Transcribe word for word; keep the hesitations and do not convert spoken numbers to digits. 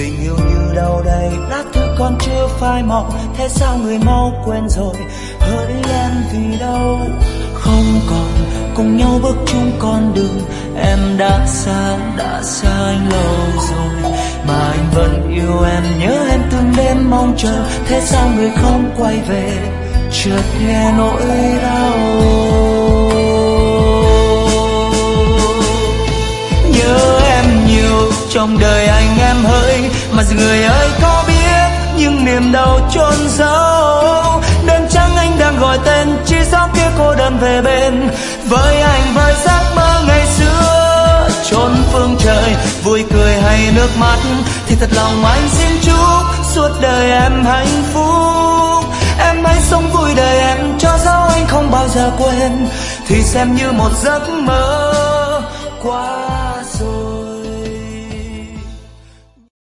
Tình yêu như đâu đây, lát nữa còn chưa phai màu, thế sao người mau quên rồi, hỡi em vì đâu không còn cùng nhau bước chung con đường. Em đã xa, đã xa anh lâu rồi, mà anh vẫn yêu em, nhớ em từng đêm mong chờ. Thế sao người không quay về, chợt nghe nỗi đau. Nhớ em nhiều trong đời anh em hỡi, mà người ơi có biết những niềm đau chôn giấu. Đêm trắng anh đang gọi tên, chỉ gió kia cô đơn về bên. Với anh với giấc mơ ngày xưa chốn phương trời, vui cười hay nước mắt thì thật lòng anh xin chúc suốt đời em hạnh phúc. Em hãy sống vui đời em, cho dẫu anh không bao giờ quên, thì xem như một giấc mơ qua.